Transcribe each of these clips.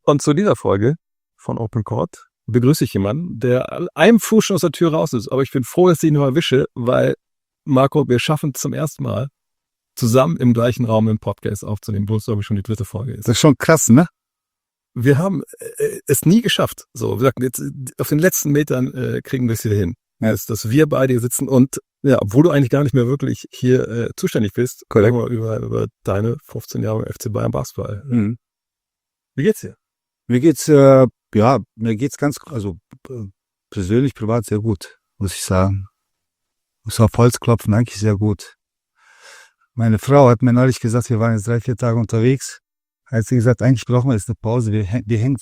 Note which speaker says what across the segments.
Speaker 1: Und zu dieser Folge von Open Court begrüße ich jemanden, der einem Fuß schon aus der Tür raus ist. Aber ich bin froh, dass ich ihn nur erwische, weil, Marco, wir schaffen zum ersten Mal zusammen im gleichen Raum im Podcast aufzunehmen, wo es, glaube ich, schon die 3. Folge ist.
Speaker 2: Das ist schon krass, ne?
Speaker 1: Wir haben es nie geschafft. So, wir sagten jetzt, auf den letzten Metern kriegen wir es wieder hin.
Speaker 2: Ja.
Speaker 1: Dass wir beide hier sitzen und, ja, obwohl du eigentlich gar nicht mehr wirklich hier zuständig bist, über deine 15 Jahre FC Bayern Basketball.
Speaker 2: Mhm.
Speaker 1: Wie geht's dir?
Speaker 2: Mir geht's, mir geht's ganz, also persönlich, privat sehr gut, muss ich sagen. Muss auf Holz klopfen, eigentlich sehr gut. Meine Frau hat mir neulich gesagt, wir waren jetzt 3-4 Tage unterwegs. Hat sie gesagt, eigentlich brauchen wir jetzt eine Pause. Wir hängen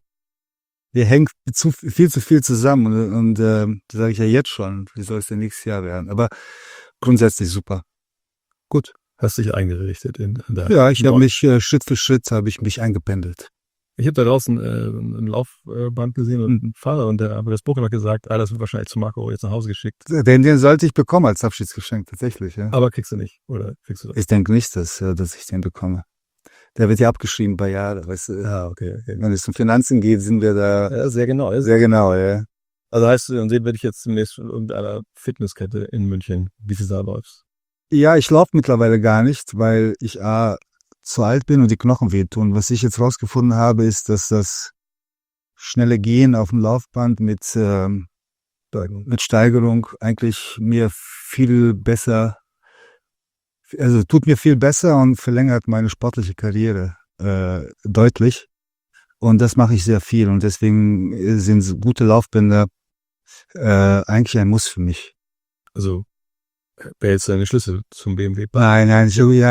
Speaker 2: viel zu viel zusammen. Und da sage ich ja jetzt schon, wie soll es denn nächstes Jahr werden? Aber grundsätzlich super. Gut.
Speaker 1: Hast dich eingerichtet in der.
Speaker 2: Ja, ich habe mich Schritt für Schritt eingependelt.
Speaker 1: Ich habe da draußen ein Laufband gesehen und einen Fahrer und der das Buch hat gesagt, das wird wahrscheinlich zu Marco jetzt nach Hause geschickt.
Speaker 2: Den sollte ich bekommen als Abschiedsgeschenk, tatsächlich. Ja.
Speaker 1: Aber kriegst du nicht, oder kriegst du das?
Speaker 2: Ich denke nicht, dass ich den bekomme. Der wird ja abgeschrieben bei Jahr, weißt du.
Speaker 1: Ja, okay.
Speaker 2: Wenn es um Finanzen geht, sind wir da.
Speaker 1: Ja, sehr genau.
Speaker 2: Sehr genau, ja.
Speaker 1: Also heißt, dann sehen wir dich jetzt demnächst in irgendeiner Fitnesskette in München, wie du da läufst.
Speaker 2: Ja, ich laufe mittlerweile gar nicht, weil ich zu alt bin und die Knochen wehtun. Was ich jetzt rausgefunden habe, ist, dass das schnelle Gehen auf dem Laufband mit Steigerung eigentlich mir viel besser, also tut mir viel besser und verlängert meine sportliche Karriere deutlich. Und das mache ich sehr viel und deswegen sind gute Laufbänder eigentlich ein Muss für mich.
Speaker 1: Also wer jetzt deine Schlüssel zum BMW?
Speaker 2: Nein,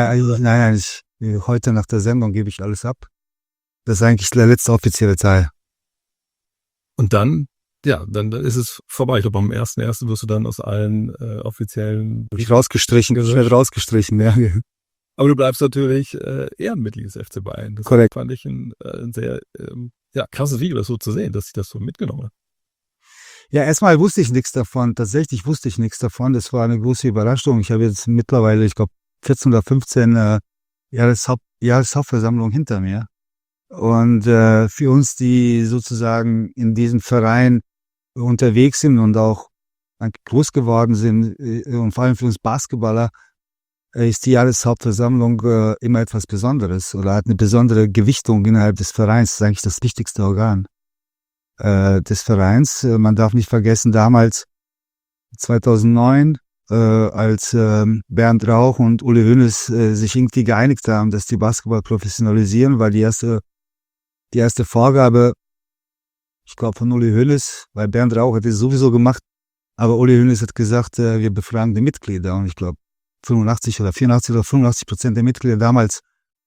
Speaker 2: heute nach der Sendung gebe ich alles ab. Das ist eigentlich der letzte offizielle Teil.
Speaker 1: Und dann ist es vorbei. Ich glaube, am 1.1. wirst du dann aus allen offiziellen...
Speaker 2: Ich werde rausgestrichen, ja.
Speaker 1: Aber du bleibst natürlich Ehrenmitglied des FC Bayern. Das
Speaker 2: Korrekt.
Speaker 1: Fand ich ein sehr krasses Video, das so zu sehen, dass ich das so mitgenommen habe.
Speaker 2: Ja, erstmal wusste ich nichts davon. Tatsächlich wusste ich nichts davon. Das war eine große Überraschung. Ich habe jetzt mittlerweile, ich glaube, 14 oder 15 Jahreshauptversammlung hinter mir. Und für uns, die sozusagen in diesem Verein unterwegs sind und auch groß geworden sind, und vor allem für uns Basketballer, ist die Jahreshauptversammlung immer etwas Besonderes oder hat eine besondere Gewichtung innerhalb des Vereins. Das ist eigentlich das wichtigste Organ des Vereins. Man darf nicht vergessen, damals 2009, als Bernd Rauch und Uli Hoeneß sich irgendwie geeinigt haben, dass die Basketball professionalisieren, weil die erste Vorgabe, ich glaube von Uli Hoeneß, weil Bernd Rauch hat es sowieso gemacht, aber Uli Hoeneß hat gesagt, wir befragen die Mitglieder und ich glaube 85 oder 85% der Mitglieder, damals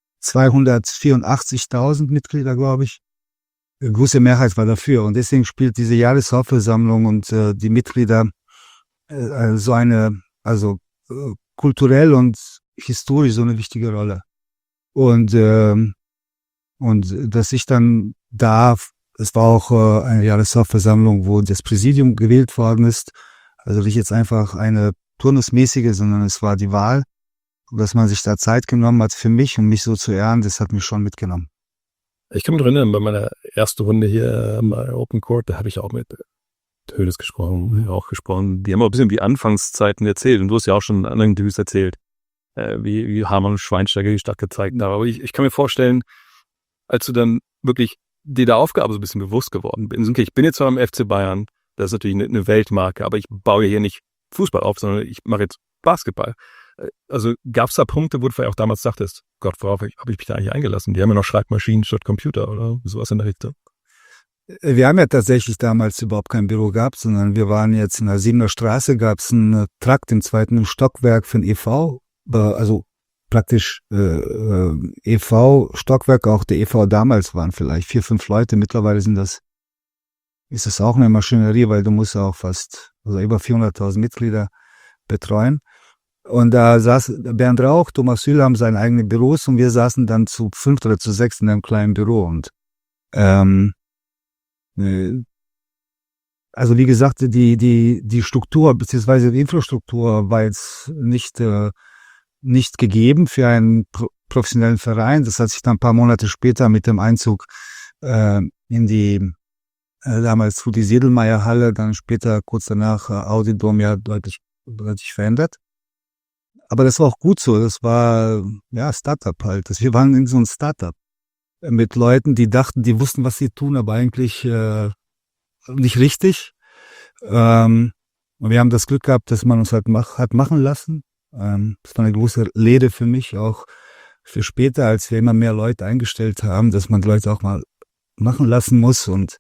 Speaker 2: 284.000 Mitglieder, glaube ich. Eine große Mehrheit war dafür und deswegen spielt diese Jahreshauptversammlung und die Mitglieder kulturell und historisch so eine wichtige Rolle. Und dass ich dann es war auch eine Jahreshauptversammlung, wo das Präsidium gewählt worden ist, also nicht jetzt einfach eine turnusmäßige, sondern es war die Wahl, dass man sich da Zeit genommen hat für mich und mich so zu ehren, das hat mich schon mitgenommen.
Speaker 1: Ich kann mich noch erinnern, bei meiner ersten Runde hier bei Open Court, da habe ich auch mit Hoeneß gesprochen. Die haben auch ein bisschen die Anfangszeiten erzählt und du hast ja auch schon in anderen Interviews erzählt, wie Hamann und Schweinsteiger die Stadt gezeigt haben. Aber ich kann mir vorstellen, als du dann wirklich dir der Aufgabe so ein bisschen bewusst geworden bist, okay, ich bin jetzt zwar am FC Bayern, das ist natürlich eine Weltmarke, aber ich baue hier nicht Fußball auf, sondern ich mache jetzt Basketball. Also gab es da Punkte, wo du vielleicht auch damals dachtest, Gott, worauf habe ich mich da eigentlich eingelassen? Die haben ja noch Schreibmaschinen statt Computer oder sowas in der Richtung.
Speaker 2: Wir haben ja tatsächlich damals überhaupt kein Büro gehabt, sondern wir waren jetzt in der 7er Straße, gab es einen Trakt im 2. Stockwerk für den e.V., also praktisch e.V.-Stockwerk, auch der e.V. damals waren vielleicht 4-5 Leute, mittlerweile ist es auch eine Maschinerie, weil du musst auch über 400.000 Mitglieder betreuen. Und da saß Bernd Rauch, Thomas Süle haben seine eigenen Büros und wir saßen dann zu 5 oder zu 6 in einem kleinen Büro. Und also wie gesagt, die Struktur bzw. die Infrastruktur war jetzt nicht gegeben für einen professionellen Verein. Das hat sich dann ein paar Monate später mit dem Einzug in die damals Rudi Sedlmayr Halle, dann später kurz danach Audi Dom ja deutlich verändert. Aber das war auch gut so. Das war ja Startup halt. Wir waren in so einem Startup mit Leuten, die dachten, die wussten, was sie tun, aber eigentlich nicht richtig. Und wir haben das Glück gehabt, dass man uns halt hat machen lassen. Das war eine große Lehre für mich, auch für später, als wir immer mehr Leute eingestellt haben, dass man Leute auch mal machen lassen muss. Und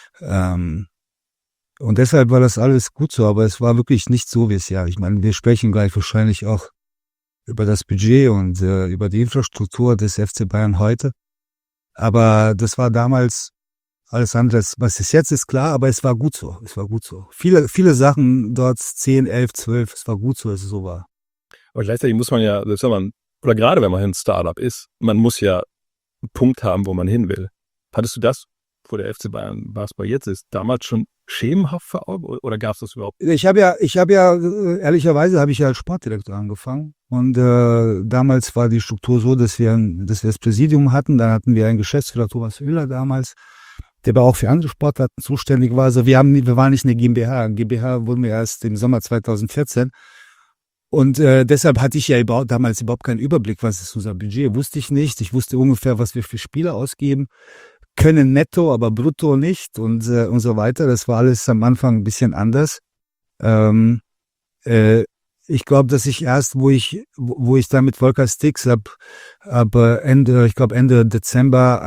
Speaker 2: deshalb war das alles gut so, aber es war wirklich nicht so wie es ja. Ich meine, wir sprechen gleich wahrscheinlich auch über das Budget und über die Infrastruktur des FC Bayern heute. Aber das war damals alles andere, was es jetzt ist, klar, aber es war gut so. Es war gut so. Viele Sachen dort, 10, 11, 12, es war gut so, dass es so war.
Speaker 1: Aber gleichzeitig muss man ja, selbst wenn man, oder gerade wenn man ein Startup ist, man muss ja einen Punkt haben, wo man hin will. Hattest du das, wo der FC Bayern Basketball jetzt ist, damals schon schemenhaft vor Augen oder gab es das überhaupt?
Speaker 2: Ich habe ja, ehrlicherweise habe ich ja als Sportdirektor angefangen und damals war die Struktur so, dass wir das Präsidium hatten, dann hatten wir einen Geschäftsführer, Thomas Höhler damals, der aber auch für andere Sportarten zuständig war. Also wir waren nicht eine GmbH. GmbH wurden wir erst im Sommer 2014. Und deshalb hatte ich ja damals überhaupt keinen Überblick, was ist unser Budget. Wusste ich nicht. Ich wusste ungefähr, was wir für Spieler ausgeben können, netto, aber brutto nicht und so weiter. Das war alles am Anfang ein bisschen anders. Ich glaube, dass ich erst, wo ich dann mit Volker Stix Ende Dezember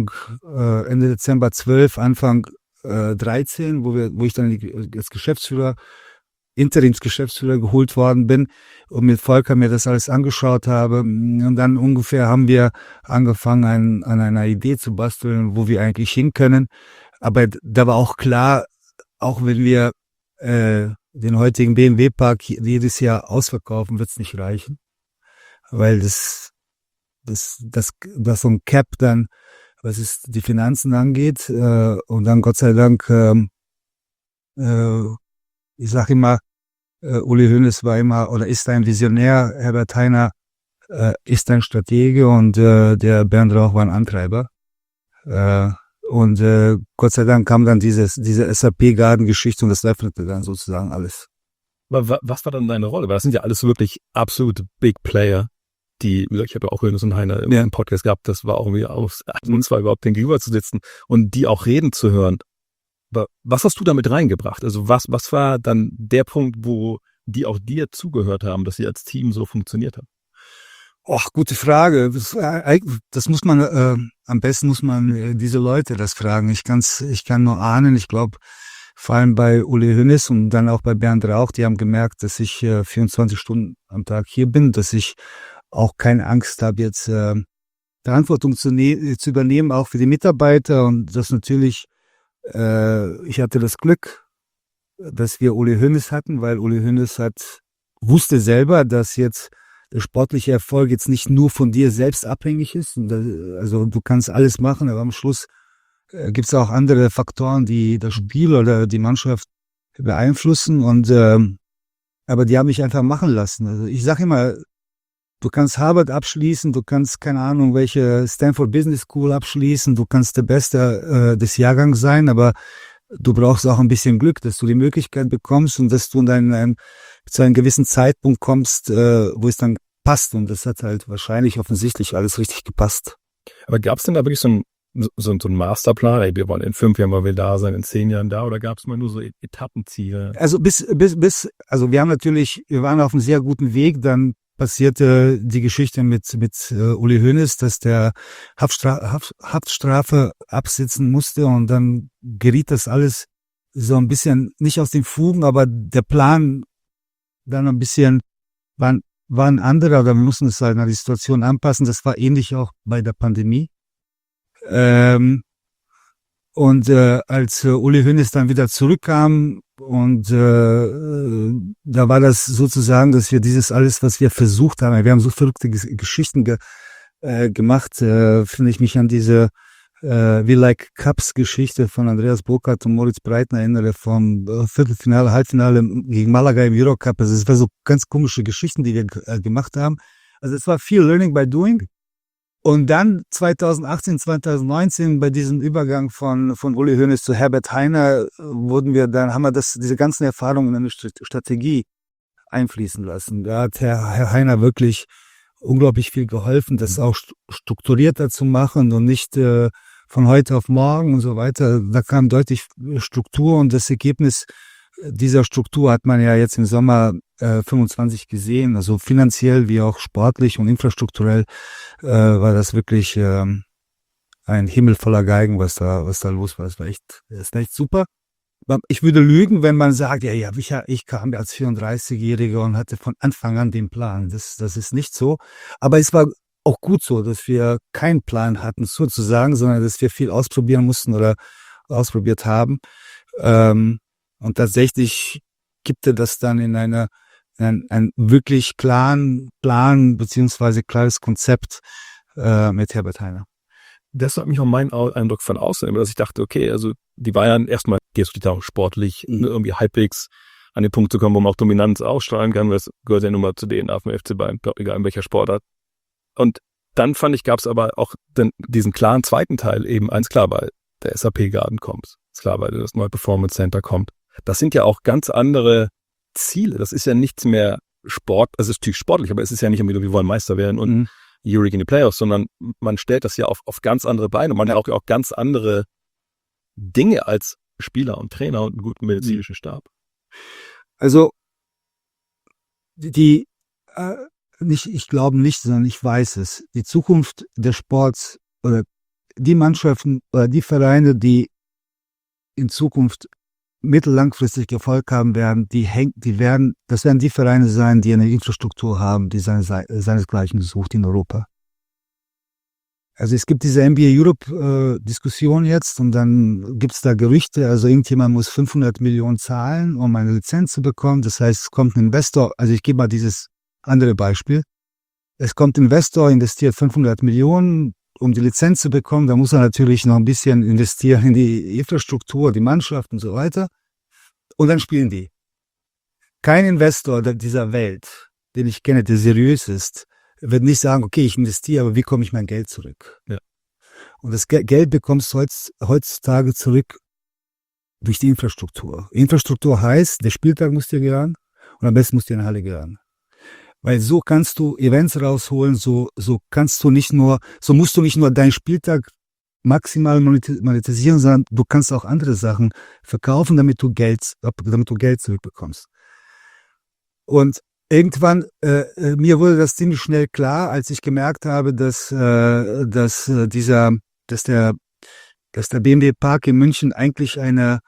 Speaker 2: 12, Anfang 13, wo ich dann als Interimsgeschäftsführer geholt worden bin und mit Volker mir das alles angeschaut habe. Und dann ungefähr haben wir angefangen, an einer Idee zu basteln, wo wir eigentlich hin können. Aber da war auch klar, auch wenn wir den heutigen BMW-Park jedes Jahr ausverkaufen, wird es nicht reichen. Weil das so ein Cap dann, was es die Finanzen angeht, und dann Gott sei Dank, ich sage immer, Uli Hoeneß war immer oder ist ein Visionär, Herbert Hainer ist ein Stratege und der Bernd Rauch war ein Antreiber. Und Gott sei Dank kam dann diese SAP-Garden-Geschichte und das öffnete dann sozusagen alles.
Speaker 1: Aber was war dann deine Rolle? Weil das sind ja alles wirklich absolute Big Player, die, wie gesagt, ich habe ja auch Hoeneß und Hainer im Podcast gehabt, das war auch irgendwie uns war überhaupt den gegenüber zu sitzen und die auch reden zu hören. Aber was hast du damit reingebracht? Also was war dann der Punkt, wo die auch dir zugehört haben, dass sie als Team so funktioniert haben?
Speaker 2: Och, gute Frage. Das muss man, am besten muss man diese Leute das fragen. Ich kann nur ahnen. Ich glaube, vor allem bei Uli Hoeneß und dann auch bei Bernd Rauch, die haben gemerkt, dass ich 24 Stunden am Tag hier bin, dass ich auch keine Angst habe, jetzt Verantwortung zu übernehmen, auch für die Mitarbeiter und das natürlich, ich hatte das Glück, dass wir Uli Hoeneß hatten, weil Uli Hoeneß wusste selber, dass jetzt der sportliche Erfolg jetzt nicht nur von dir selbst abhängig ist. Also du kannst alles machen, aber am Schluss gibt es auch andere Faktoren, die das Spiel oder die Mannschaft beeinflussen. Und aber die haben mich einfach machen lassen. Also ich sage immer, du kannst Harvard abschließen, du kannst keine Ahnung welche Stanford Business School abschließen, du kannst der Beste des Jahrgangs sein, aber du brauchst auch ein bisschen Glück, dass du die Möglichkeit bekommst und dass du zu einem gewissen Zeitpunkt kommst, wo es dann passt. Und das hat halt wahrscheinlich offensichtlich alles richtig gepasst.
Speaker 1: Aber gab es denn da wirklich so einen Masterplan? Ey, wir wollen in 5 Jahren mal wieder da sein, in 10 Jahren da, oder gab es mal nur so Etappenziele?
Speaker 2: Also also wir waren auf einem sehr guten Weg, dann passierte die Geschichte mit Uli Hoeneß, dass der Haftstrafe absitzen musste und dann geriet das alles so ein bisschen nicht aus den Fugen, aber der Plan dann ein bisschen war ein anderer, oder wir mussten es halt an die Situation anpassen. Das war ähnlich auch bei der Pandemie. Und als Uli Hoeneß dann wieder zurückkam und da war das sozusagen, dass wir dieses alles, was wir versucht haben, wir haben so verrückte Geschichten gemacht, finde ich mich an diese We Like Cups Geschichte von Andreas Burkhardt und Moritz Breitner erinnere, vom Viertelfinale, Halbfinale gegen Malaga im Eurocup. Also es war so ganz komische Geschichten, die wir gemacht haben. Also es war viel Learning by Doing. Und dann 2018, 2019 bei diesem Übergang von Uli Hoeneß zu Herbert Hainer haben wir diese ganzen Erfahrungen in eine Strategie einfließen lassen. Da hat Herr Hainer wirklich unglaublich viel geholfen, das auch strukturierter zu machen und nicht von heute auf morgen und so weiter. Da kam deutlich Struktur und das Ergebnis dieser Struktur hat man ja jetzt im Sommer 25 gesehen, also finanziell wie auch sportlich und infrastrukturell war das wirklich ein Himmel voller Geigen, was da los war. Das ist echt super. Ich würde lügen, wenn man sagt, ja, ich kam als 34-Jähriger und hatte von Anfang an den Plan. Das ist nicht so. Aber es war auch gut so, dass wir keinen Plan hatten, sozusagen, sondern dass wir viel ausprobieren mussten oder ausprobiert haben. Und tatsächlich gibt er das dann in ein wirklich klaren Plan beziehungsweise klares Konzept mit Herbert Hainer.
Speaker 1: Das hat mich auch mein Eindruck von außen, dass ich dachte, okay, also die Bayern erstmal geht es auch sportlich irgendwie halbwegs an den Punkt zu kommen, wo man auch Dominanz ausstrahlen kann, weil es gehört ja nun mal zu denen auf dem FC Bayern, egal in welcher Sportart. Und dann fand ich, gab es aber auch diesen klaren zweiten Teil eben eins klar, weil der SAP-Garden kommt. Ist klar, weil das neue Performance Center kommt. Das sind ja auch ganz andere Ziele. Das ist ja nichts mehr Sport, also es ist natürlich sportlich, aber es ist ja nicht irgendwie, wir wollen Meister werden und Euroleague in die Playoffs, sondern man stellt das ja auf ganz andere Beine. Man hat auch ganz andere Dinge als Spieler und Trainer und einen guten medizinischen Stab.
Speaker 2: Also ich glaube nicht, sondern ich weiß es. Die Zukunft des Sports oder die Mannschaften oder die Vereine, die in Zukunft mittellangfristig Erfolg haben werden, das werden die Vereine sein, die eine Infrastruktur haben, die seinesgleichen sucht in Europa. Also es gibt diese NBA Europe Diskussion jetzt und dann gibt es da Gerüchte, also irgendjemand muss 500 Millionen zahlen, um eine Lizenz zu bekommen. Das heißt, es kommt ein Investor, also ich gebe mal dieses andere Beispiel. Es kommt ein Investor, investiert 500 Millionen, um die Lizenz zu bekommen. Da muss er natürlich noch ein bisschen investieren in die Infrastruktur, die Mannschaft und so weiter. Und dann spielen die. Kein Investor dieser Welt, den ich kenne, der seriös ist, wird nicht sagen, okay, ich investiere, aber wie komme ich mein Geld zurück?
Speaker 1: Ja.
Speaker 2: Und das Geld bekommst du heutzutage zurück durch die Infrastruktur. Infrastruktur heißt, der Spieltag muss dir gehören und am besten muss dir eine Halle gehören. Weil so kannst du Events rausholen, so musst du nicht nur deinen Spieltag maximal monetisieren, sondern du kannst auch andere Sachen verkaufen, damit du Geld zurückbekommst. Und irgendwann, mir wurde das ziemlich schnell klar, als ich gemerkt habe, dass der BMW Park in München eigentlich eine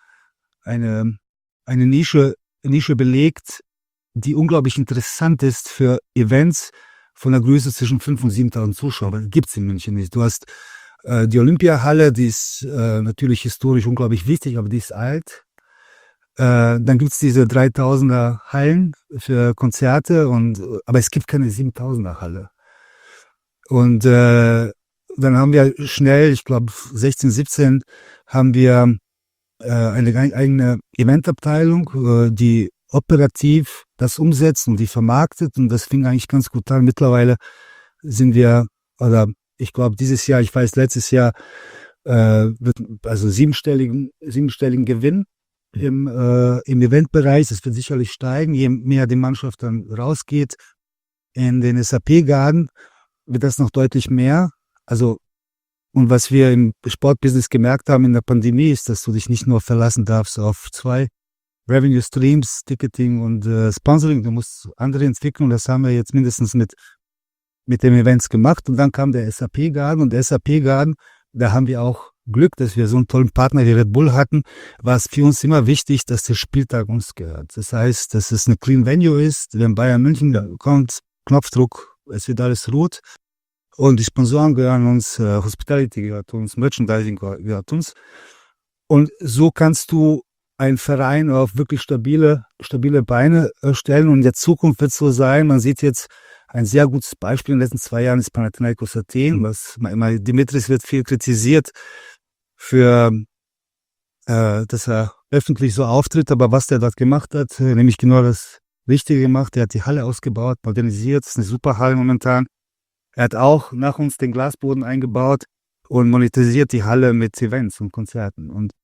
Speaker 2: Nische belegt, die unglaublich interessant ist für Events von der Größe zwischen 5.000 und 7.000 Zuschauern. Das gibt's in München nicht. Du hast die Olympiahalle, die ist natürlich historisch unglaublich wichtig, aber die ist alt. Dann gibt's diese 3.000er Hallen für Konzerte aber es gibt keine 7.000er Halle. Und dann haben wir schnell, ich glaube 16, 17, haben wir eine eigene Eventabteilung, die operativ das umsetzt und die vermarktet und das fing eigentlich ganz gut an. Mittlerweile sind wir, oder ich glaube dieses Jahr, ich weiß letztes Jahr, wird also siebenstelligen Gewinn im Eventbereich. Das wird sicherlich steigen, je mehr die Mannschaft dann rausgeht. In den SAP-Garden wird das noch deutlich mehr. Also, und was wir im Sportbusiness gemerkt haben in der Pandemie ist, dass du dich nicht nur verlassen darfst auf zwei Revenue Streams, Ticketing und Sponsoring. Du musst andere entwickeln. Das haben wir jetzt mindestens mit den Events gemacht. Und dann kam der SAP-Garden. Und der SAP-Garden, da haben wir auch Glück, dass wir so einen tollen Partner wie Red Bull hatten, war es für uns immer wichtig, dass der Spieltag uns gehört. Das heißt, dass es eine Clean Venue ist. Wenn Bayern München kommt, Knopfdruck, es wird alles rot. Und die Sponsoren gehören uns, Hospitality gehört uns, Merchandising gehört uns. Und so kannst du einen Verein auf wirklich stabile Beine stellen. Und in der Zukunft wird es so sein, man sieht jetzt ein sehr gutes Beispiel in den letzten 2 Jahren ist Panathinaikos Athen, Dimitris wird viel kritisiert für, dass er öffentlich so auftritt, aber was der dort gemacht hat, nämlich genau das Richtige gemacht, der hat die Halle ausgebaut, modernisiert, ist eine super Halle momentan. Er hat auch nach uns den Glasboden eingebaut und monetarisiert die Halle mit Events und Konzerten. Und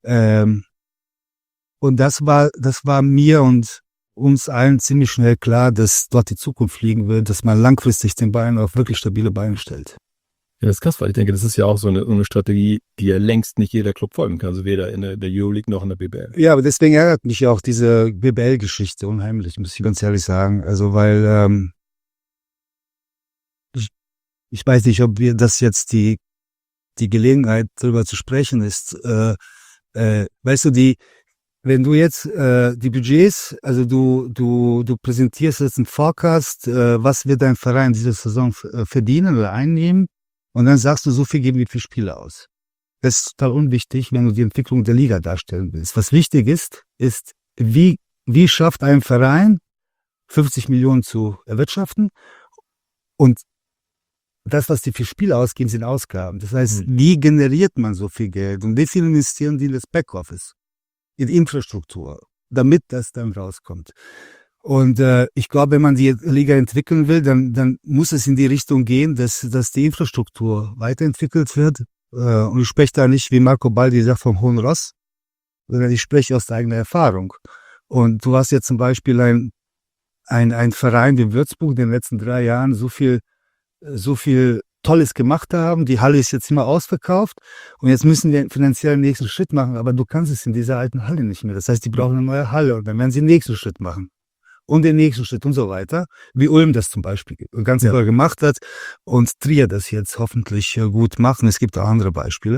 Speaker 2: das war mir und uns allen ziemlich schnell klar, dass dort die Zukunft liegen wird, dass man langfristig den Bayern auf wirklich stabile Beine stellt.
Speaker 1: Ja, das ist krass, weil ich denke, das ist ja auch so eine Strategie, die ja längst nicht jeder Club folgen kann. Also weder in der Euroleague noch in der BBL.
Speaker 2: Ja, aber deswegen ärgert mich ja auch diese BBL-Geschichte unheimlich, muss ich ganz ehrlich sagen. Also weil ich weiß nicht, ob wir das jetzt die Gelegenheit, darüber zu sprechen ist. Weißt du, wenn du jetzt die Budgets, also du präsentierst jetzt einen Forecast, was wird dein Verein diese Saison verdienen oder einnehmen, und dann sagst du, so viel geben wir für Spiele aus. Das ist total unwichtig, wenn du die Entwicklung der Liga darstellen willst. Was wichtig ist, wie schafft ein Verein 50 Millionen zu erwirtschaften, und das, was die für Spiele ausgeben, sind Ausgaben. Das heißt, wie generiert man so viel Geld und wie viel investieren die in das Backoffice, in Infrastruktur, damit das dann rauskommt. Und ich glaube, wenn man die Liga entwickeln will, dann muss es in die Richtung gehen, dass die Infrastruktur weiterentwickelt wird. Und ich spreche da nicht, wie Marco Baldi sagt, vom Hohen Ross, sondern ich spreche aus der eigenen Erfahrung. Und du hast jetzt zum Beispiel ein Verein wie Würzburg in den letzten 3 Jahren so viel Tolles gemacht haben. Die Halle ist jetzt immer ausverkauft und jetzt müssen wir finanziell den nächsten Schritt machen, aber du kannst es in dieser alten Halle nicht mehr. Das heißt, die brauchen eine neue Halle und dann werden sie den nächsten Schritt machen und den nächsten Schritt und so weiter, wie Ulm das zum Beispiel ganz toll gemacht hat und Trier das jetzt hoffentlich gut macht. Und es gibt auch andere Beispiele.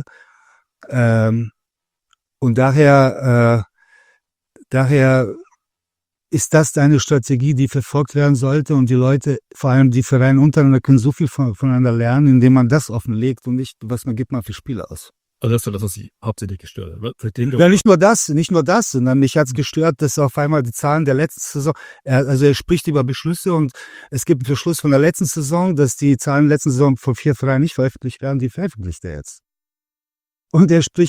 Speaker 2: Und daher ist das eine Strategie, die verfolgt werden sollte, und die Leute, vor allem die Vereine untereinander, können so viel voneinander lernen, indem man das offenlegt und nicht, was man gibt mal für Spiele aus.
Speaker 1: Also das ist das, was Sie hauptsächlich gestört hat.
Speaker 2: Ja, nicht nur das, sondern mich hat es gestört, dass auf einmal die Zahlen der letzten Saison, er spricht über Beschlüsse, und es gibt einen Beschluss von der letzten Saison, dass die Zahlen der letzten Saison von 4 Vereinen nicht veröffentlicht werden, die veröffentlicht er jetzt. Und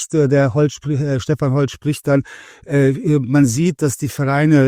Speaker 2: Stefan Holz spricht dann, man sieht, dass die Vereine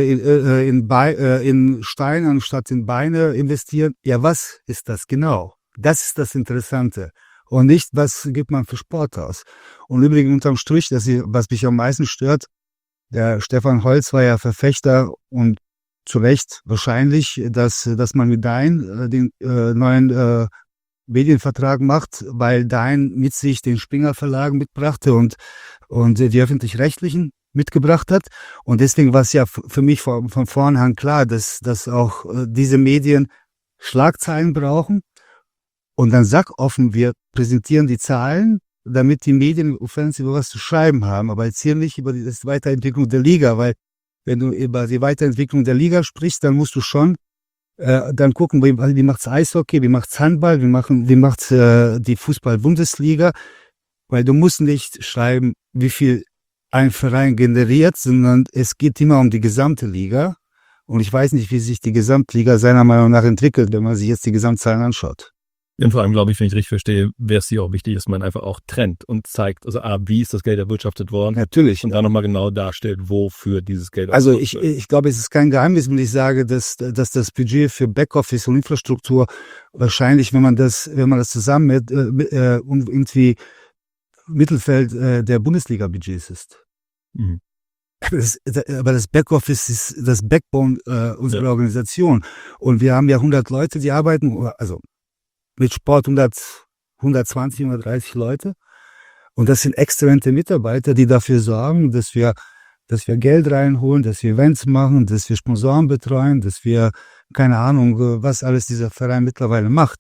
Speaker 2: in Steine anstatt in Beine investieren. Ja, was ist das genau? Das ist das Interessante. Und nicht, was gibt man für Sport aus. Und übrigens unterm Strich, was mich am meisten stört, der Stefan Holz war ja Verfechter, und zu Recht wahrscheinlich, dass man mit Dein den neuen Medienvertrag macht, weil Dein mit sich den Springer Verlag mitbrachte und die Öffentlich-Rechtlichen mitgebracht hat. Und deswegen war es ja für mich von vornherein klar, dass auch diese Medien Schlagzeilen brauchen. Und dann sag offen, wir präsentieren die Zahlen, damit die Medien über was zu schreiben haben. Aber erzähl nicht über die Weiterentwicklung der Liga, weil wenn du über die Weiterentwicklung der Liga sprichst, dann musst du schon dann gucken, wie macht's Eishockey, wie macht's Handball, wie macht's die Fußball-Bundesliga, weil du musst nicht schreiben, wie viel ein Verein generiert, sondern es geht immer um die gesamte Liga. Und ich weiß nicht, wie sich die Gesamtliga seiner Meinung nach entwickelt, wenn man sich jetzt die Gesamtzahlen anschaut.
Speaker 1: Und vor allem, glaube ich, wenn ich richtig verstehe, wäre es hier auch wichtig, dass man einfach auch trennt und zeigt, also wie ist das Geld erwirtschaftet worden.
Speaker 2: Natürlich.
Speaker 1: Und dann nochmal genau darstellt, wofür dieses Geld
Speaker 2: Also ich glaube, es ist kein Geheimnis, wenn ich sage, dass das Budget für Backoffice und Infrastruktur wahrscheinlich, wenn man das zusammen mit irgendwie Mittelfeld der Bundesliga-Budgets ist.
Speaker 1: Mhm.
Speaker 2: Aber das Backoffice ist das Backbone unserer Organisation. Und wir haben ja 100 Leute, die arbeiten, also mit Sport 120, 130 Leute. Und das sind exzellente Mitarbeiter, die dafür sorgen, dass wir Geld reinholen, dass wir Events machen, dass wir Sponsoren betreuen, dass wir, keine Ahnung, was alles dieser Verein mittlerweile macht.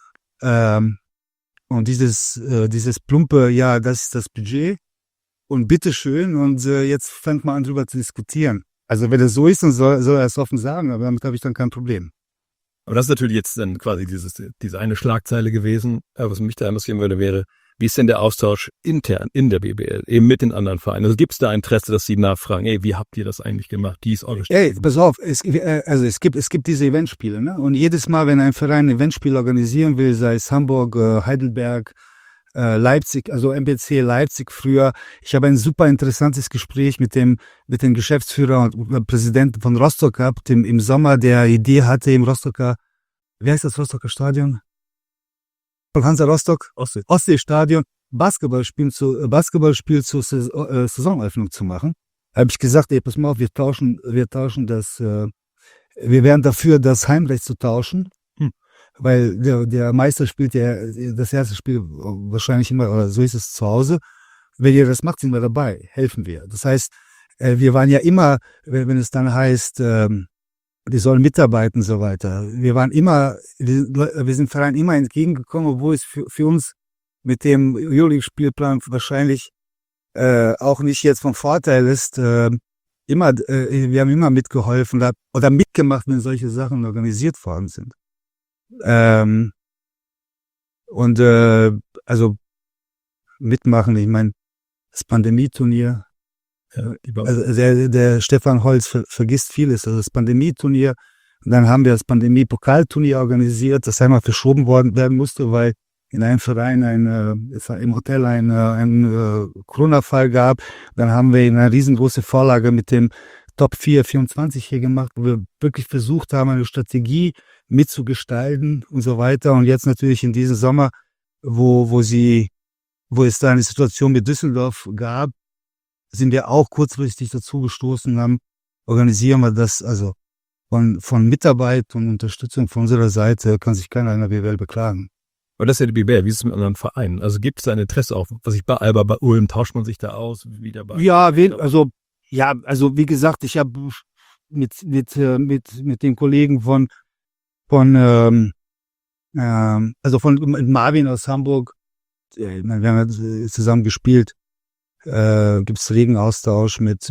Speaker 2: Und dieses plumpe, ja, das ist das Budget. Und bitteschön, und jetzt fängt man an, drüber zu diskutieren. Also wenn es so ist, dann soll er es offen sagen, aber damit habe ich dann kein Problem.
Speaker 1: Aber das ist natürlich jetzt dann quasi diese eine Schlagzeile gewesen. Aber was mich da interessieren würde, wäre, wie ist denn der Austausch intern in der BBL, eben mit den anderen Vereinen? Also gibt es da Interesse, dass sie nachfragen, wie habt ihr das eigentlich gemacht? Die ist eure
Speaker 2: pass auf, es gibt diese Eventspiele, ne? Und jedes Mal, wenn ein Verein ein Eventspiel organisieren will, sei es Hamburg, Heidelberg, Leipzig, also MBC Leipzig früher. Ich habe ein super interessantes Gespräch mit dem Geschäftsführer und Präsidenten von Rostock gehabt im Sommer, der Idee hatte im Rostocker, wie heißt das Rostocker Stadion? Hansa Rostock,
Speaker 1: Ostsee.
Speaker 2: Ostseestadion, Basketballspiel zur Saisoneröffnung zu machen. Da habe ich gesagt, ey, pass mal auf, wir tauschen das, wir wären dafür, das Heimrecht zu tauschen. Weil der Meister spielt ja das erste Spiel wahrscheinlich immer, oder so ist es zu Hause. Wenn ihr das macht, sind wir dabei, helfen wir. Das heißt, wir waren ja immer, wenn es dann heißt, die sollen mitarbeiten und so weiter. Wir sind Verein immer entgegengekommen, obwohl es für uns mit dem Euroleague-Spielplan wahrscheinlich auch nicht jetzt von Vorteil ist. Wir haben immer mitgeholfen oder mitgemacht, wenn solche Sachen organisiert worden sind. Also mitmachen, ich meine, das Pandemieturnier, also der Stefan Holz vergisst vieles, also das Pandemieturnier, und dann haben wir das Pandemie-Pokalturnier organisiert, das einmal verschoben werden musste, weil in einem Verein im Hotel ein Corona-Fall gab. Dann haben wir eine riesengroße Vorlage mit dem Top 4 24 hier gemacht, wo wir wirklich versucht haben, eine Strategie mitzugestalten und so weiter. Und jetzt natürlich in diesem Sommer, wo es da eine Situation mit Düsseldorf gab, sind wir auch kurzfristig dazu gestoßen haben, organisieren wir das, also von Mitarbeit und Unterstützung von unserer Seite kann sich keiner in der BWL beklagen.
Speaker 1: Aber das ist ja die BWL, wie ist es mit anderen Vereinen? Also gibt es da ein Interesse auf, was ich bei Alba, bei Ulm, tauscht man sich da aus, wieder bei?
Speaker 2: Ja, also wie gesagt, ich habe mit den Kollegen von Marvin aus Hamburg, wir haben zusammen gespielt, gibt's regen Austausch mit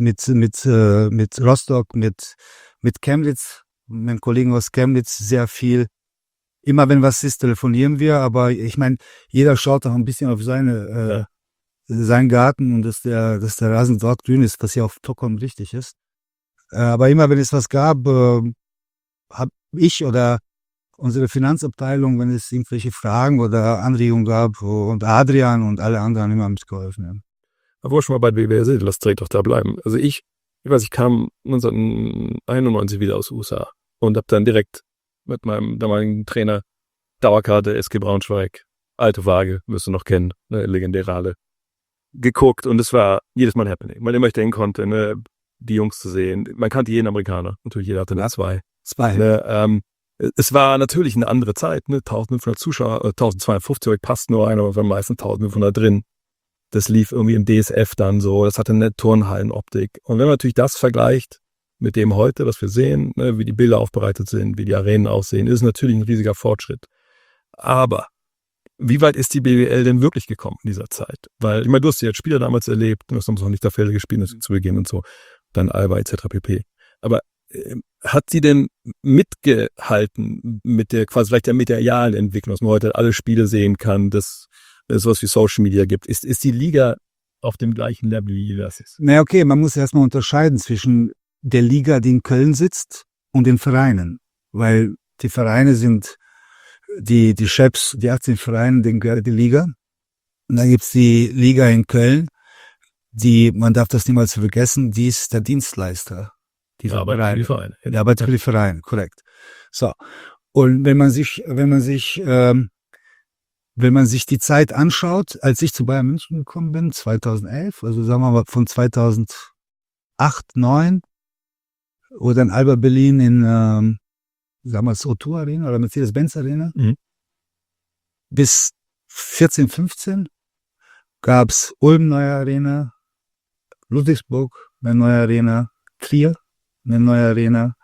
Speaker 2: Rostock, mit Chemnitz, mit den Kollegen aus Chemnitz sehr viel. Immer wenn was ist, telefonieren wir, aber ich meine, jeder schaut auch ein bisschen auf seinen Garten und dass der Rasen dort grün ist, was ja auf Stockholm richtig ist. Aber immer wenn es was gab, habe ich oder unsere Finanzabteilung, wenn es irgendwelche Fragen oder Anregungen gab, und Adrian und alle anderen immer mitgeholfen haben.
Speaker 1: Aber wo schon mal bei der BWL sind, lass direkt doch da bleiben. Also ich kam 1991 wieder aus den USA und habe dann direkt mit meinem damaligen Trainer Dauerkarte SG Braunschweig, alte Waage, wirst du noch kennen, eine legendäre Halle, geguckt und es war jedes Mal happening, weil immer ich denken konnte, ne, die Jungs zu sehen. Man kannte jeden Amerikaner, natürlich jeder hatte zwei. Ne, es war natürlich eine andere Zeit, ne, 1500 Zuschauer, 1250, passt nur einer, aber meistens 1500 drin. Das lief irgendwie im DSF dann so, das hatte eine Turnhallenoptik. Und wenn man natürlich das vergleicht mit dem heute, was wir sehen, ne, wie die Bilder aufbereitet sind, wie die Arenen aussehen, ist natürlich ein riesiger Fortschritt. Aber wie weit ist die BWL denn wirklich gekommen in dieser Zeit? Weil, ich meine, du hast ja als Spieler damals erlebt, du hast noch nicht dafür gespielt, zu Beginn und so, dann Alba etc. pp. Aber hat sie denn mitgehalten mit der quasi vielleicht der medialen Entwicklung, dass man heute alle Spiele sehen kann, dass es sowas wie Social Media gibt? Ist die Liga auf dem gleichen Level, wie das ist?
Speaker 2: Na okay, man muss erstmal unterscheiden zwischen der Liga, die in Köln sitzt, und den Vereinen. Weil die Vereine sind die Chefs, die 18 Vereine, denen gehört die Liga. Und dann gibt's die Liga in Köln, man darf das niemals vergessen, die ist der Dienstleister.
Speaker 1: Die arbeitet für die Vereine.
Speaker 2: Die arbeitet für die Vereine, korrekt. So. Und wenn man sich die Zeit anschaut, als ich zu Bayern München gekommen bin, 2011, also sagen wir mal von 2008, 2009, oder in Alba Berlin in, sagen wir mal, O2 Arena oder Mercedes-Benz Arena, bis 14, 15 gab's Ulm neue Arena, Ludwigsburg eine neue Arena, Trier eine neue Arena.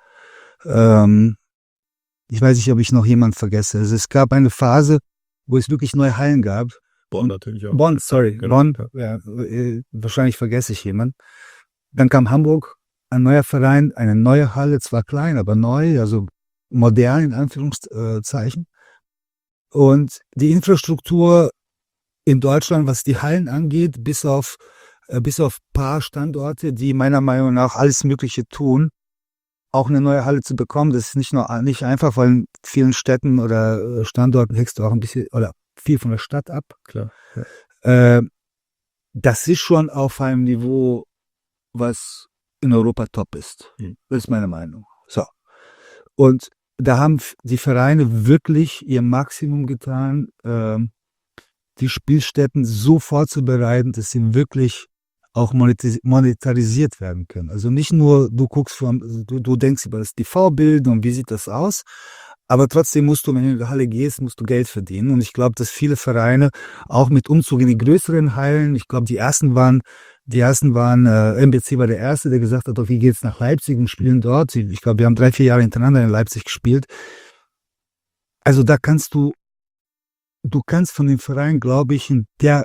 Speaker 2: Ich weiß nicht, ob ich noch jemand vergesse. Also es gab eine Phase, wo es wirklich neue Hallen gab.
Speaker 1: Bonn natürlich auch.
Speaker 2: Bonn, Bonn, ja, wahrscheinlich vergesse ich jemanden. Dann kam Hamburg, ein neuer Verein, eine neue Halle, zwar klein, aber neu, also modern in Anführungszeichen. Und die Infrastruktur in Deutschland, was die Hallen angeht, bis auf paar Standorte, die meiner Meinung nach alles Mögliche tun, auch eine neue Halle zu bekommen, das ist nicht einfach, weil in vielen Städten oder Standorten hängst du auch ein bisschen oder viel von der Stadt ab.
Speaker 1: Klar. Ja.
Speaker 2: Das ist schon auf einem Niveau, was in Europa top ist. Das ist meine Meinung. So. Und da haben die Vereine wirklich ihr Maximum getan, die Spielstätten so vorzubereiten, dass sie wirklich auch monetarisiert werden können. Also nicht nur, du denkst über das TV-Bild und wie sieht das aus, aber trotzdem musst du, wenn du in die Halle gehst, musst du Geld verdienen. Und ich glaube, dass viele Vereine auch mit Umzug in die größeren Hallen, ich glaube, die ersten waren, MBC war der Erste, der gesagt hat, okay, geht's nach Leipzig und spielen dort. Ich glaube, wir haben 3-4 Jahre hintereinander in Leipzig gespielt. Also da du kannst von dem Verein, glaube ich, in der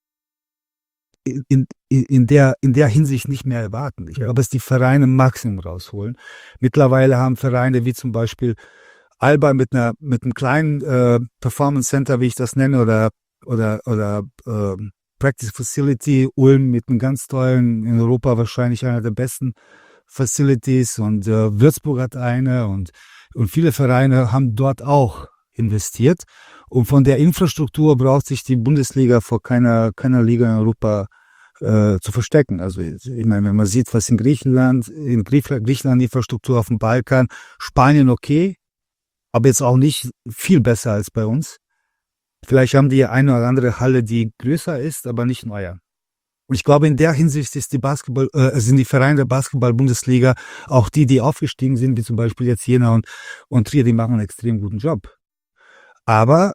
Speaker 2: Hinsicht nicht mehr erwarten. Ich glaube, dass die Vereine Maximum rausholen. Mittlerweile haben Vereine wie zum Beispiel Alba mit einem kleinen Performance Center, wie ich das nenne, oder Practice Facility, Ulm mit einem ganz tollen, in Europa wahrscheinlich einer der besten Facilities, und Würzburg hat eine, und viele Vereine haben dort auch investiert. Und von der Infrastruktur braucht sich die Bundesliga vor keiner Liga in Europa zu verstecken. Also ich meine, wenn man sieht, was in Griechenland die Infrastruktur auf dem Balkan, Spanien okay, aber jetzt auch nicht viel besser als bei uns. Vielleicht haben die eine oder andere Halle, die größer ist, aber nicht neuer. Und ich glaube, in der Hinsicht ist sind die Vereine der Basketball-Bundesliga, auch die aufgestiegen sind, wie zum Beispiel jetzt Jena und Trier, die machen einen extrem guten Job. Aber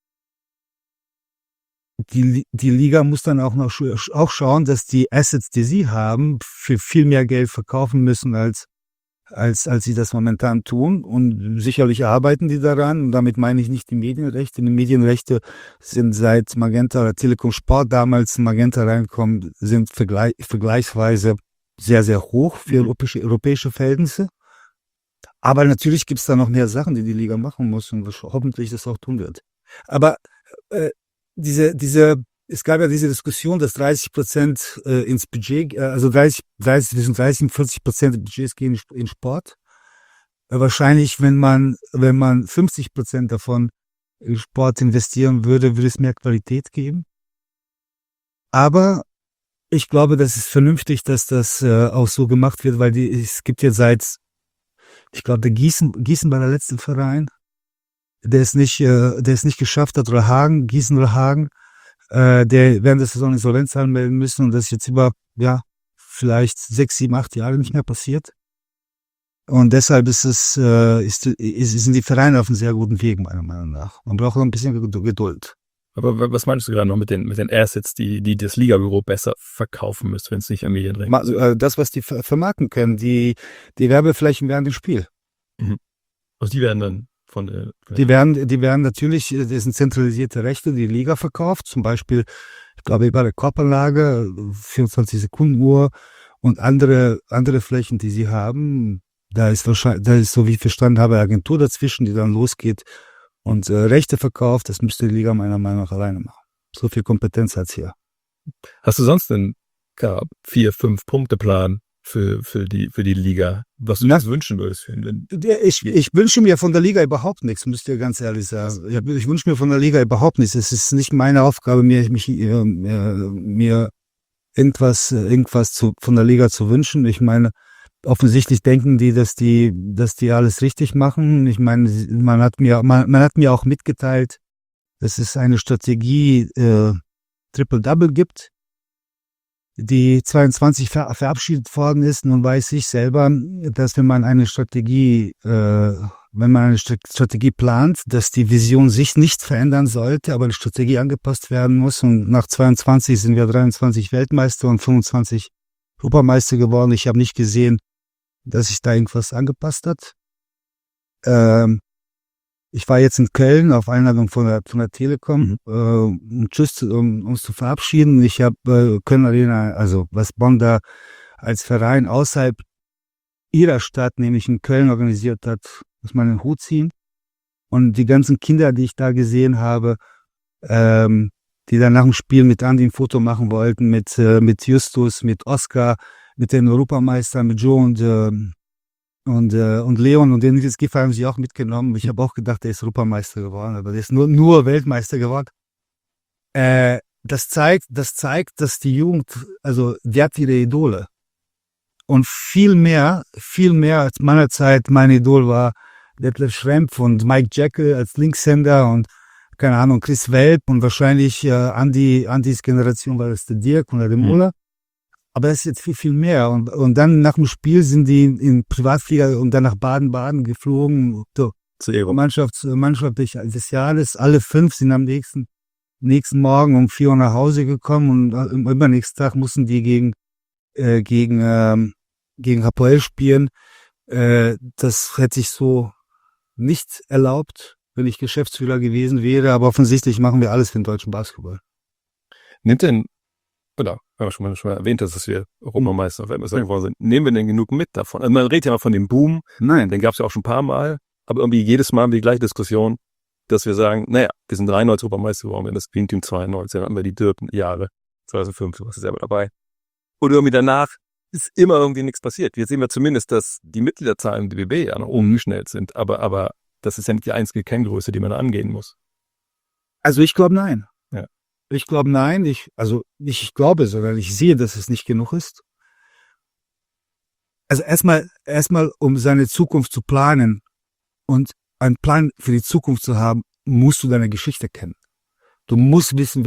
Speaker 2: die Liga muss dann auch schauen, dass die Assets, die sie haben, für viel mehr Geld verkaufen müssen, als sie das momentan tun. Und sicherlich arbeiten die daran. Und damit meine ich nicht die Medienrechte. Die Medienrechte sind seit Magenta oder Telekom Sport damals Magenta reinkommen, sind vergleichsweise sehr, sehr hoch für europäische Verhältnisse. Aber natürlich gibt es da noch mehr Sachen, die Liga machen muss und hoffentlich das auch tun wird. Aber es gab ja diese Diskussion, dass 30% ins Budget, also zwischen 30 und 40% des Budgets gehen in Sport. Wahrscheinlich, wenn man 50% davon in Sport investieren würde es mehr Qualität geben. Aber ich glaube, das ist vernünftig, dass das auch so gemacht wird, weil es gibt ja ich glaube, der Gießen war der letzte Verein, der es nicht geschafft hat, oder Gießen oder Hagen, der während der Saison Insolvenz anmelden müssen, und das ist jetzt über, vielleicht 6, 7, 8 Jahre nicht mehr passiert. Und deshalb sind die Vereine auf einem sehr guten Weg, meiner Meinung nach. Man braucht noch ein bisschen Geduld.
Speaker 1: Aber was meinst du gerade noch mit den Assets, die das Ligabüro besser verkaufen müsste, wenn es nicht an Medien drängt?
Speaker 2: Das, was die vermarkten können, die Werbeflächen während dem Spiel.
Speaker 1: Mhm. Also die werden dann
Speaker 2: Die werden natürlich, das sind zentralisierte Rechte, die Liga verkauft, zum Beispiel, ich glaube, bei der Korbanlage, 24-Sekunden-Uhr und andere Flächen, die sie haben. Da ist, so wie ich verstanden habe, eine Agentur dazwischen, die dann losgeht und Rechte verkauft. Das müsste die Liga meiner Meinung nach alleine machen. So viel Kompetenz hat's hier.
Speaker 1: Hast du sonst einen 4-5-Punkte-Plan für die Liga, was du dir wünschen würdest?
Speaker 2: Ich wünsche mir von der Liga überhaupt nichts, müsst ihr ganz ehrlich sagen. Ich wünsche mir von der Liga überhaupt nichts. Es ist nicht meine Aufgabe, mir irgendwas von der Liga zu wünschen. Ich meine, offensichtlich denken die, dass die alles richtig machen. Ich meine, man hat mir auch mitgeteilt, dass es eine Strategie Triple-Double gibt, die 22 verabschiedet worden ist. Nun weiß ich selber, dass wenn man eine Strategie plant, dass die Vision sich nicht verändern sollte, aber die Strategie angepasst werden muss. Und nach 22 sind wir 23 Weltmeister und 25 Europameister geworden. Ich habe nicht gesehen, dass sich da irgendwas angepasst hat. Ich war jetzt in Köln auf Einladung von der Telekom, um uns zu verabschieden. Ich habe Köln Arena, also was Bonn da als Verein außerhalb ihrer Stadt, nämlich in Köln, organisiert hat, muss man den Hut ziehen. Und die ganzen Kinder, die ich da gesehen habe, die dann nach dem Spiel mit Andi ein Foto machen wollten, mit Justus, mit Oskar, mit den Europameistern, mit Joe und Leon und den Nils Giffer haben sie auch mitgenommen. Ich habe auch gedacht, der ist Europameister geworden, aber der ist nur Weltmeister geworden. Das zeigt, dass die Jugend, also die hat ihre Idole. Und viel mehr als meiner Zeit mein Idol war Detlef Schrempf und Mike Jekyll als Linkshänder und keine Ahnung, Chris Welp und wahrscheinlich Andys Generation war das der Dirk oder der Muller. Aber es ist jetzt viel, viel mehr. Und dann nach dem Spiel sind die in Privatflieger und dann nach Baden-Baden geflogen. So,
Speaker 1: Zu ihrer
Speaker 2: Mannschaft des Jahres. Alle 5 sind am nächsten Morgen um 4 Uhr nach Hause gekommen und am übernächsten Tag mussten die gegen Hapoel spielen. Das hätte ich so nicht erlaubt, wenn ich Geschäftsführer gewesen wäre. Aber offensichtlich machen wir alles für den deutschen Basketball.
Speaker 1: Nimmt denn, oder haben wir schon mal erwähnt, dass wir Europameister geworden sind. Nehmen wir denn genug mit davon? Also man redet ja mal von dem Boom.
Speaker 2: Nein.
Speaker 1: Den gab es ja auch schon ein paar Mal. Aber irgendwie jedes Mal haben wir die gleiche Diskussion, dass wir sagen, naja, wir sind 93 Europameister geworden, das Queen-Team 92, dann hatten wir die Dirk-Jahre, 2005, du warst ja selber dabei. Und irgendwie danach ist immer irgendwie nichts passiert. Jetzt sehen wir zumindest, dass die Mitgliederzahlen im DBB ja nach oben geschnellt sind. Aber das ist ja nicht die einzige Kenngröße, die man da angehen muss.
Speaker 2: Also ich glaube nein.
Speaker 1: Ja.
Speaker 2: Ich glaube nein. Ich glaube, sondern ich sehe, dass es nicht genug ist. Also erstmal, um seine Zukunft zu planen und einen Plan für die Zukunft zu haben, musst du deine Geschichte kennen. Du musst wissen,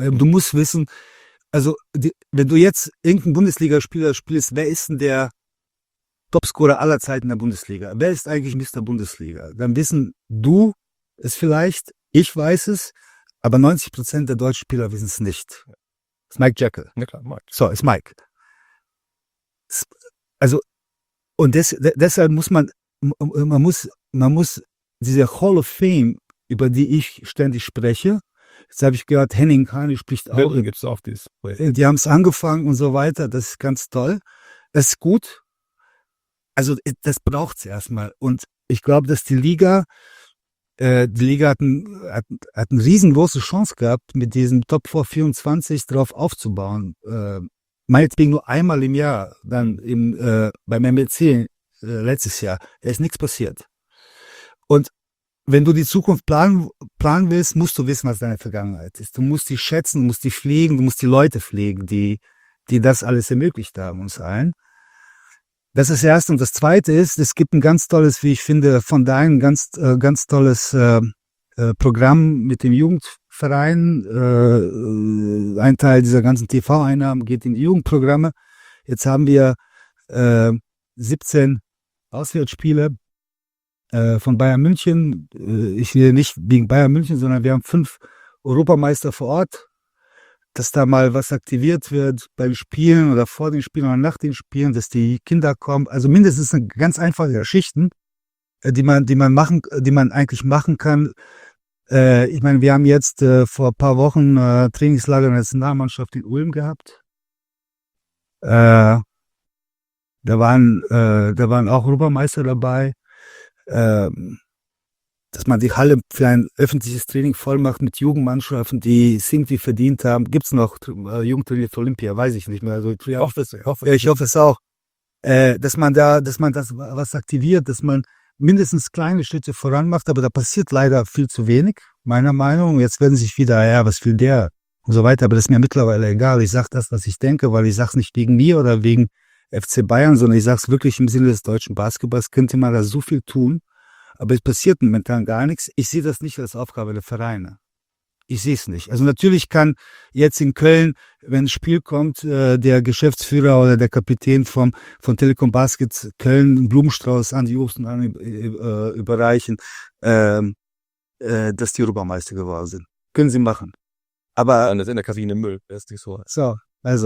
Speaker 2: also wenn du jetzt irgendeinen Bundesligaspieler spielst, wer ist denn der Topscorer aller Zeiten der Bundesliga? Wer ist eigentlich Mr. Bundesliga? Dann wissen du es vielleicht, ich weiß es, aber 90% der deutschen Spieler wissen es nicht. Das ist Mike Jekyll.
Speaker 1: Ja klar, Mike.
Speaker 2: So, ist Mike. Also, und deshalb muss man muss diese Hall of Fame, über die ich ständig spreche, jetzt habe ich gehört, Henning Kahn spricht auch.
Speaker 1: Gibt's auch dieses
Speaker 2: Projekt. Die haben es angefangen und so weiter, das ist ganz toll. Das ist gut. Also, das braucht es erstmal. Und ich glaube, dass die Liga hat eine riesengroße Chance gehabt, mit diesem Top 424 drauf aufzubauen. Meinetwegen nur einmal im Jahr, dann beim MLC letztes Jahr. Da ist nichts passiert. Und wenn du die Zukunft planen willst, musst du wissen, was deine Vergangenheit ist. Du musst die schätzen, du musst die pflegen, du musst die Leute pflegen, die das alles ermöglicht haben, uns allen. Das ist das Erste. Und das Zweite ist, es gibt ein ganz tolles, wie ich finde, von deinem ganz tolles Programm mit dem Jugendverein. Ein Teil dieser ganzen TV-Einnahmen geht in die Jugendprogramme. Jetzt haben wir 17 Auswärtsspiele von Bayern München. Ich will nicht wegen Bayern München, sondern wir haben 5 Europameister vor Ort, dass da mal was aktiviert wird beim Spielen oder vor den Spielen oder nach den Spielen, dass die Kinder kommen. Also mindestens eine ganz einfache Geschichten, die man eigentlich machen kann. Ich meine, wir haben jetzt vor ein paar Wochen Trainingslager der Nationalmannschaft in Ulm gehabt. Da waren auch Europameister dabei. Dass man die Halle für ein öffentliches Training voll macht mit Jugendmannschaften, die es irgendwie verdient haben. Gibt's noch Jugendturnier für Olympia? Weiß ich nicht mehr. Also, ich hoffe es auch. Dass man das was aktiviert, dass man mindestens kleine Schritte voran macht, aber da passiert leider viel zu wenig, meiner Meinung. Jetzt werden sich wieder, ja, was will der? Und so weiter. Aber das ist mir mittlerweile egal. Ich sage das, was ich denke, weil ich sage es nicht wegen mir oder wegen FC Bayern, sondern ich sage es wirklich im Sinne des deutschen Basketballs, könnte man da so viel tun. Aber es passiert momentan gar nichts. Ich sehe das nicht als Aufgabe der Vereine. Ich sehe es nicht. Also natürlich kann jetzt in Köln, wenn ein Spiel kommt, der Geschäftsführer oder der Kapitän von Telekom Basket Köln einen Blumenstrauß an die Obst und an überreichen, dass die Europameister geworden sind. Können sie machen. Aber
Speaker 1: das in der Kabine Müll, das ist nicht so.
Speaker 2: So, also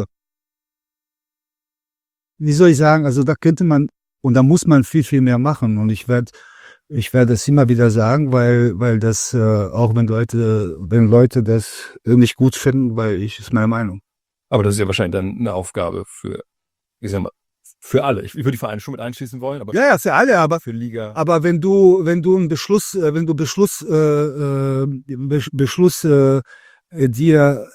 Speaker 2: wie soll ich sagen, also da könnte man und da muss man viel, viel mehr machen. Und ich werde es immer wieder sagen, weil das, auch wenn Leute das nicht gut finden, weil ist meine Meinung.
Speaker 1: Aber das ist ja wahrscheinlich dann eine Aufgabe für alle. Ich würde die Vereine schon mit einschließen wollen, aber
Speaker 2: ja, für alle, aber
Speaker 1: für Liga.
Speaker 2: Aber wenn du einen Beschluss dir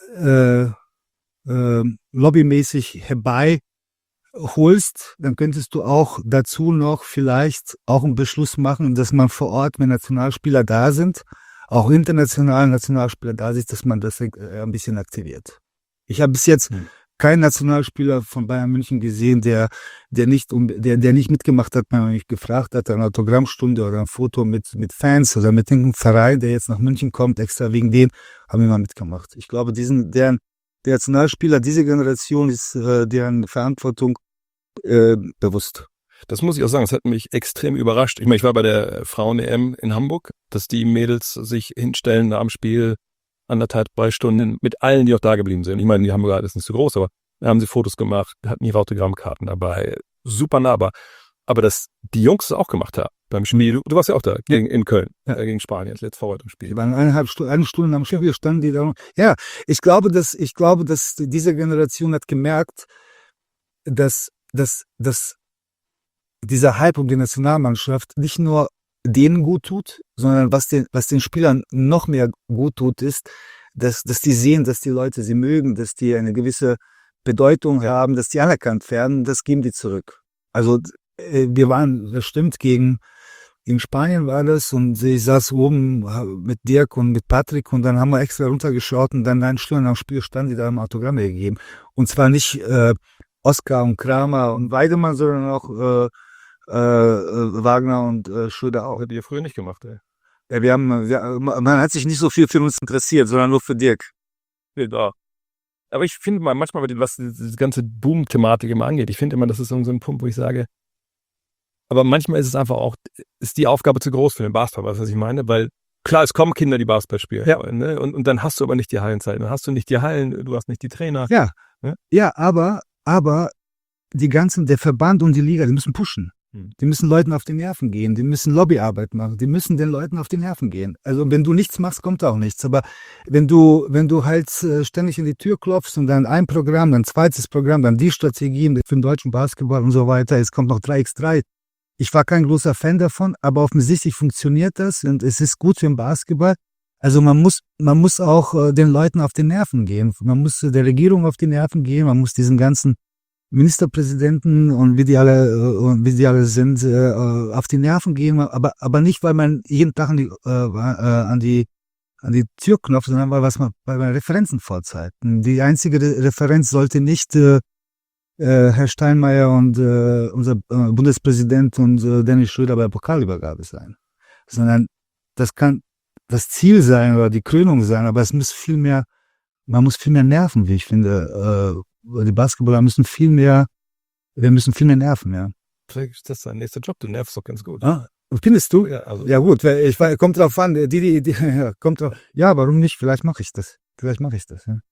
Speaker 2: lobbymäßig herbeiholst, dann könntest du auch dazu noch vielleicht auch einen Beschluss machen, dass man vor Ort, wenn Nationalspieler da sind, auch internationale Nationalspieler da sind, dass man das ein bisschen aktiviert. Ich habe bis jetzt keinen Nationalspieler von Bayern München gesehen, der nicht mitgemacht hat, wenn man mich gefragt hat, eine Autogrammstunde oder ein Foto mit Fans oder mit irgendeinem Verein, der jetzt nach München kommt, extra wegen denen, haben wir mal mitgemacht. Ich glaube, der Nationalspieler, diese Generation ist deren Verantwortung bewusst.
Speaker 1: Das muss ich auch sagen, das hat mich extrem überrascht. Ich meine, ich war bei der Frauen-EM in Hamburg, dass die Mädels sich hinstellen nach dem Spiel 1,5, 3 Stunden mit allen, die auch da geblieben sind. Ich meine, die Hamburger ist nicht so groß, aber da haben sie Fotos gemacht, hatten ihre Autogrammkarten dabei. Super nahbar. Aber dass die Jungs es auch gemacht haben beim Spiel. Du warst ja auch da in Köln, gegen Spanien, letztes Vorwort im Spiel.
Speaker 2: Die waren 1,5 Stunden am Spiel, standen die da. Ja, ich glaube, dass diese Generation hat gemerkt, dass dieser Hype um die Nationalmannschaft nicht nur denen gut tut, sondern was den Spielern noch mehr gut tut, ist, dass die sehen, dass die Leute sie mögen, dass die eine gewisse Bedeutung haben, dass die anerkannt werden, das geben die zurück. Also wir waren, das stimmt, in Spanien war das, und ich saß oben mit Dirk und mit Patrick, und dann haben wir extra runtergeschaut, und dann 1 Stunde am Spiel standen die da, haben Autogramme gegeben. Und zwar nicht Oskar und Kramer und Weidemann, sondern auch Wagner und Schröder auch.
Speaker 1: Hätte ihr früher nicht gemacht, ey.
Speaker 2: Ja, man hat sich nicht so viel für uns interessiert, sondern nur für Dirk.
Speaker 1: Ja. Aber ich finde mal, manchmal, was diese ganze Boom-Thematik immer angeht, ich finde immer, das ist so ein Punkt, wo ich sage, aber manchmal ist es einfach auch, ist die Aufgabe zu groß für den Basketball, weißt du, was ich meine? Weil klar, es kommen Kinder, die Basketball spielen.
Speaker 2: Ja.
Speaker 1: Ne? Und dann hast du aber nicht die Hallenzeit, dann hast du nicht die Hallen, du hast nicht die Trainer.
Speaker 2: Ja,
Speaker 1: ne?
Speaker 2: Ja, aber der Verband und die Liga, die müssen pushen. Die müssen Leuten auf die Nerven gehen, die müssen Lobbyarbeit machen, die müssen den Leuten auf die Nerven gehen. Also wenn du nichts machst, kommt auch nichts. Aber wenn du halt ständig in die Tür klopfst und dann ein Programm, dann ein zweites Programm, dann die Strategien für den deutschen Basketball und so weiter, es kommt noch 3x3. Ich war kein großer Fan davon, aber offensichtlich funktioniert das, und es ist gut für den Basketball. Also man muss auch den Leuten auf die Nerven gehen. Man muss der Regierung auf die Nerven gehen, man muss diesen ganzen Ministerpräsidenten und wie die alle sind, auf die Nerven gehen, aber nicht, weil man jeden Tag an die Tür klopft, sondern weil man Referenzen vorzeiht. Die einzige Referenz sollte nicht Herr Steinmeier und unser Bundespräsident und Dennis Schröder bei Pokalübergabe sein, sondern das kann das Ziel sein oder die Krönung sein, aber man muss viel mehr nerven, wie ich finde. Die Basketballer müssen viel mehr nerven, ja.
Speaker 1: Vielleicht ist das dein nächster Job, du nervst doch ganz gut.
Speaker 2: Ah, findest du?
Speaker 1: Ja, also.
Speaker 2: Ja gut, kommt drauf an, kommt drauf, ja, warum nicht? Vielleicht mache ich das. Ja.